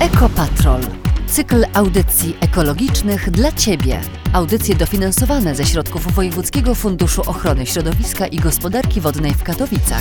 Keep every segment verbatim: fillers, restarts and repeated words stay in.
Ekopatrol. Cykl audycji ekologicznych dla Ciebie. Audycje dofinansowane ze środków Wojewódzkiego Funduszu Ochrony Środowiska i Gospodarki Wodnej w Katowicach.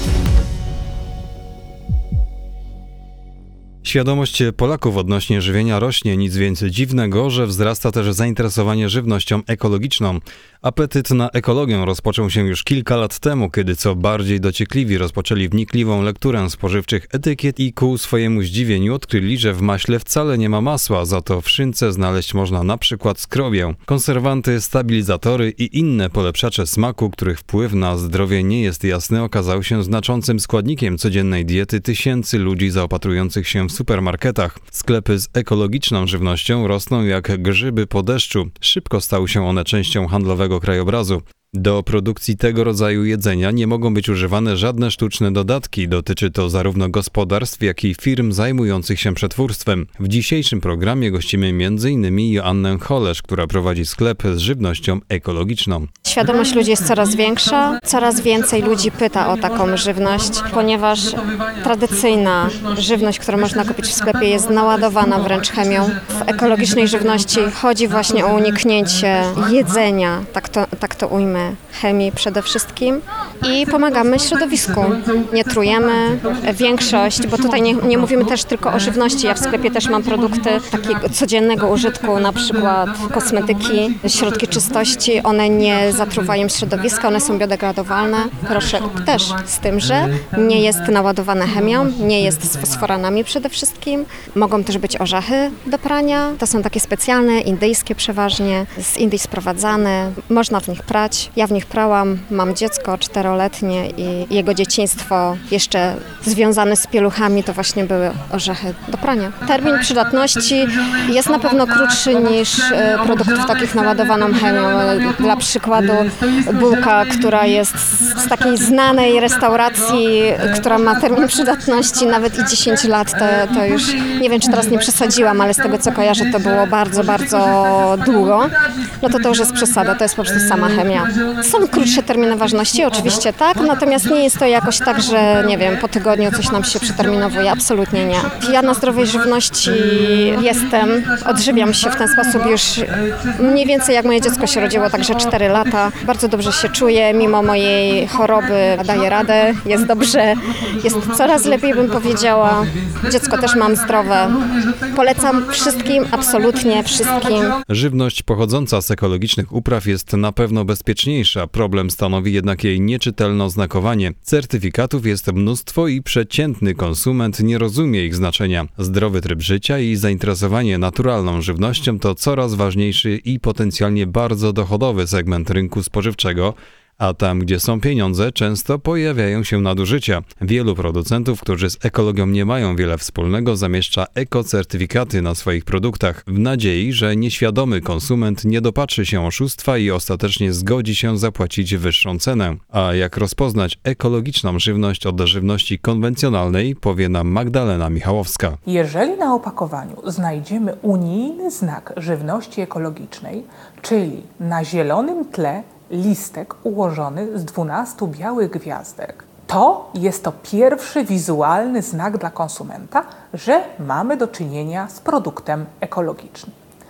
Świadomość Polaków odnośnie żywienia rośnie, nic więc dziwnego, że wzrasta też zainteresowanie żywnością ekologiczną. Apetyt na ekologię rozpoczął się już kilka lat temu, kiedy co bardziej dociekliwi rozpoczęli wnikliwą lekturę spożywczych etykiet i ku swojemu zdziwieniu odkryli, że w maśle wcale nie ma masła, za to w szynce znaleźć można na przykład skrobię. Konserwanty, stabilizatory i inne polepszacze smaku, których wpływ na zdrowie nie jest jasny, okazał się znaczącym składnikiem codziennej diety tysięcy ludzi zaopatrujących się w supermarketach. Sklepy z ekologiczną żywnością rosną jak grzyby po deszczu. Szybko stały się one częścią handlowego krajobrazu. Do produkcji tego rodzaju jedzenia nie mogą być używane żadne sztuczne dodatki. Dotyczy to zarówno gospodarstw, jak i firm zajmujących się przetwórstwem. W dzisiejszym programie gościmy między innymi Joannę Holesz, która prowadzi sklep z żywnością ekologiczną. Świadomość ludzi jest coraz większa, coraz więcej ludzi pyta o taką żywność, ponieważ tradycyjna żywność, którą można kupić w sklepie, jest naładowana wręcz chemią. W ekologicznej żywności chodzi właśnie o uniknięcie jedzenia, tak to, tak to ujmę, chemii przede wszystkim i pomagamy środowisku. Nie trujemy. Większość, bo tutaj nie, nie mówimy też tylko o żywności, ja w sklepie też mam produkty takiego codziennego użytku, na przykład kosmetyki, środki czystości, one nie zatruwają środowiska, one są biodegradowalne. Proszek też, z tym, że nie jest naładowane chemią, nie jest z fosforanami przede wszystkim. Mogą też być orzechy do prania, to są takie specjalne, indyjskie przeważnie, z Indii sprowadzane, można w nich prać. Ja w nich prałam, mam dziecko czteroletnie i jego dzieciństwo jeszcze związane z pieluchami to właśnie były orzechy do prania. Termin przydatności jest na pewno krótszy niż produktów takich naładowaną chemią. Dla przykładu bułka, która jest z takiej znanej restauracji, która ma termin przydatności nawet i dziesięć lat, to, to już nie wiem, czy teraz nie przesadziłam, ale z tego co kojarzę, to było bardzo, bardzo długo. No to to już jest przesada, to jest po prostu sama chemia. Są krótsze terminy ważności, oczywiście tak, natomiast nie jest to jakoś tak, że nie wiem, po tygodniu coś nam się przeterminowuje, absolutnie nie. Ja na zdrowej żywności jestem, odżywiam się w ten sposób już mniej więcej jak moje dziecko się rodziło, także cztery lata. Bardzo dobrze się czuję, mimo mojej choroby daję radę, jest dobrze, jest coraz lepiej bym powiedziała. Dziecko też mam zdrowe. Polecam wszystkim, absolutnie wszystkim. Żywność pochodząca z ekologicznych upraw jest na pewno bezpieczniejsza. Problem stanowi jednak jej nieczytelne oznakowanie. Certyfikatów jest mnóstwo i przeciętny konsument nie rozumie ich znaczenia. Zdrowy tryb życia i zainteresowanie naturalną żywnością to coraz ważniejszy i potencjalnie bardzo dochodowy segment rynku spożywczego, a tam, gdzie są pieniądze, często pojawiają się nadużycia. Wielu producentów, którzy z ekologią nie mają wiele wspólnego, zamieszcza ekocertyfikaty na swoich produktach w nadziei, że nieświadomy konsument nie dopatrzy się oszustwa i ostatecznie zgodzi się zapłacić wyższą cenę. A jak rozpoznać ekologiczną żywność od żywności konwencjonalnej, powie nam Magdalena Michałowska. Jeżeli na opakowaniu znajdziemy unijny znak żywności ekologicznej, czyli na zielonym tle listek ułożony z dwunastu białych gwiazdek, to jest to pierwszy wizualny znak dla konsumenta, że mamy do czynienia z produktem ekologicznym.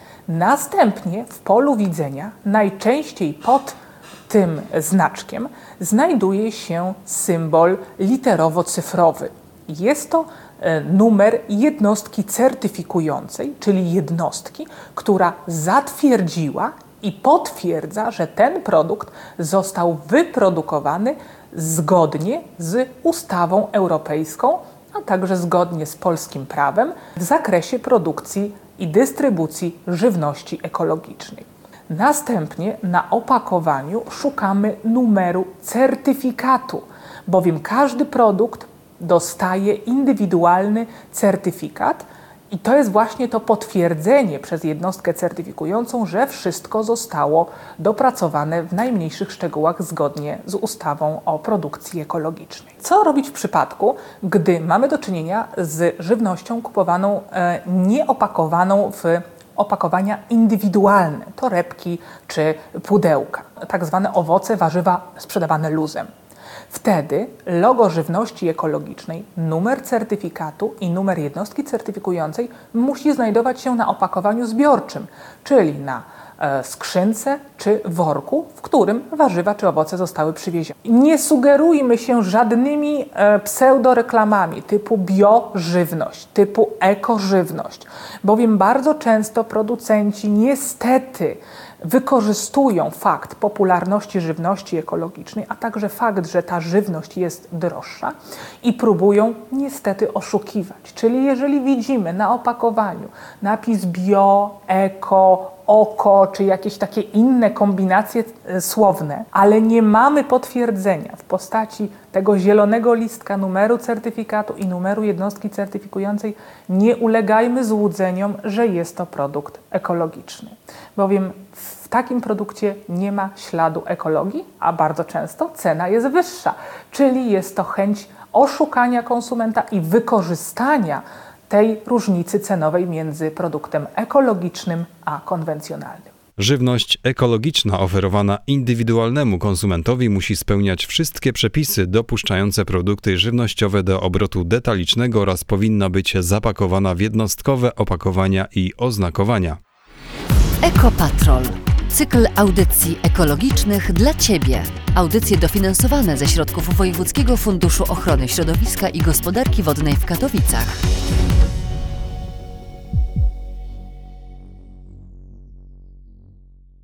Następnie w polu widzenia, najczęściej pod tym znaczkiem, znajduje się symbol literowo-cyfrowy. Jest to numer jednostki certyfikującej, czyli jednostki, która zatwierdziła i potwierdza, że ten produkt został wyprodukowany zgodnie z ustawą europejską, a także zgodnie z polskim prawem w zakresie produkcji i dystrybucji żywności ekologicznej. Następnie na opakowaniu szukamy numeru certyfikatu, bowiem każdy produkt dostaje indywidualny certyfikat, i to jest właśnie to potwierdzenie przez jednostkę certyfikującą, że wszystko zostało dopracowane w najmniejszych szczegółach zgodnie z ustawą o produkcji ekologicznej. Co robić w przypadku, gdy mamy do czynienia z żywnością kupowaną, e, nieopakowaną w opakowania indywidualne, torebki czy pudełka, tak zwane owoce, warzywa sprzedawane luzem. Wtedy logo żywności ekologicznej, numer certyfikatu i numer jednostki certyfikującej musi znajdować się na opakowaniu zbiorczym, czyli na e, skrzynce czy worku, w którym warzywa czy owoce zostały przywiezione. Nie sugerujmy się żadnymi e, pseudoreklamami typu biożywność, typu ekożywność, bowiem bardzo często producenci niestety wykorzystują fakt popularności żywności ekologicznej, a także fakt, że ta żywność jest droższa i próbują niestety oszukiwać. Czyli jeżeli widzimy na opakowaniu napis bio, eko, oko, czy jakieś takie inne kombinacje słowne, ale nie mamy potwierdzenia w postaci tego zielonego listka, numeru certyfikatu i numeru jednostki certyfikującej, nie ulegajmy złudzeniom, że jest to produkt ekologiczny. Bowiem w takim produkcie nie ma śladu ekologii, a bardzo często cena jest wyższa, czyli jest to chęć oszukania konsumenta i wykorzystania tej różnicy cenowej między produktem ekologicznym a konwencjonalnym. Żywność ekologiczna oferowana indywidualnemu konsumentowi musi spełniać wszystkie przepisy dopuszczające produkty żywnościowe do obrotu detalicznego oraz powinna być zapakowana w jednostkowe opakowania i oznakowania. Ekopatrol. Cykl audycji ekologicznych dla Ciebie. Audycje dofinansowane ze środków Wojewódzkiego Funduszu Ochrony Środowiska i Gospodarki Wodnej w Katowicach.